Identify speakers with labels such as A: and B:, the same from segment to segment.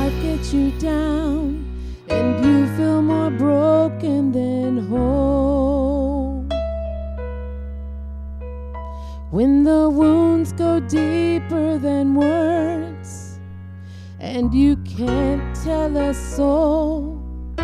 A: life gets you down and you feel more broken than whole, when the wounds go deeper than words and you can't tell a soul.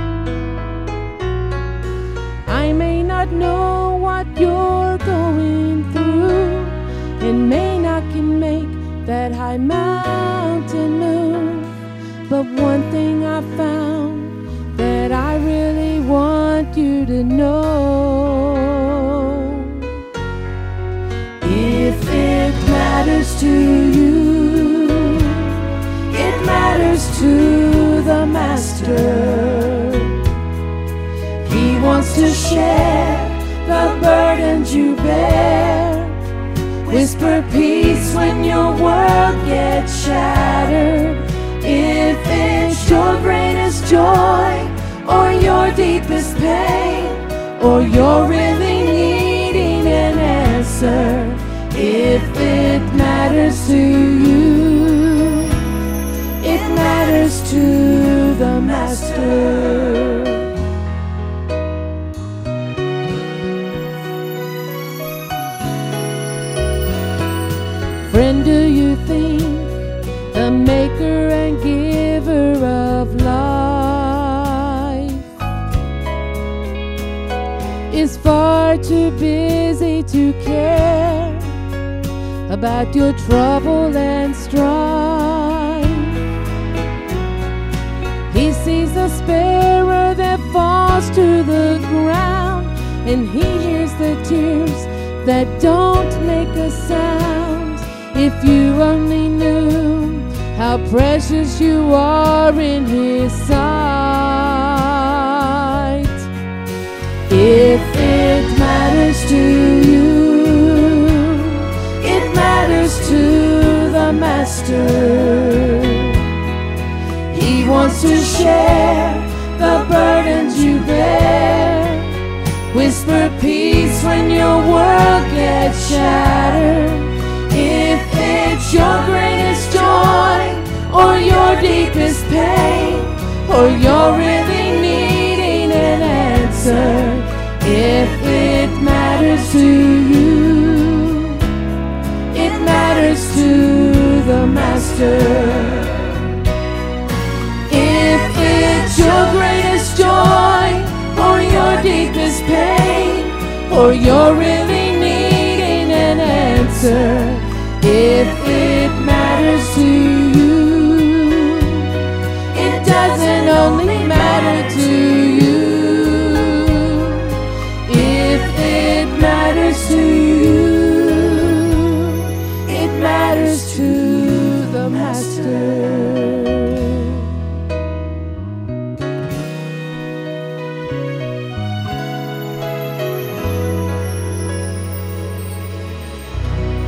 A: I may not know what you're going through and may not can make that high mountain move, but one thing I found that I really want you to know: if it matters to you, it matters to the Master. He wants to share the burdens you bear, whisper peace when your world gets shattered. If it's your greatest joy or your deepest pain, or you're really needing an answer, if it matters to you, it matters to the Master. Friend, do you think the maker and giver of life is far too busy to care about your trouble and strife? He sees the sparrow that falls to the ground, and he hears the tears that don't make a sound. If you only knew how precious you are in His sight. If it matters to you, it matters to the Master. He wants to share the burdens you bear, whisper peace when your world gets shattered. If it's your greatest joy or your deepest pain, or you're really needing an answer, if it matters to you, it matters to the Master. If it's your greatest joy or your deepest pain, or you're really needing an answer, if it matters to you,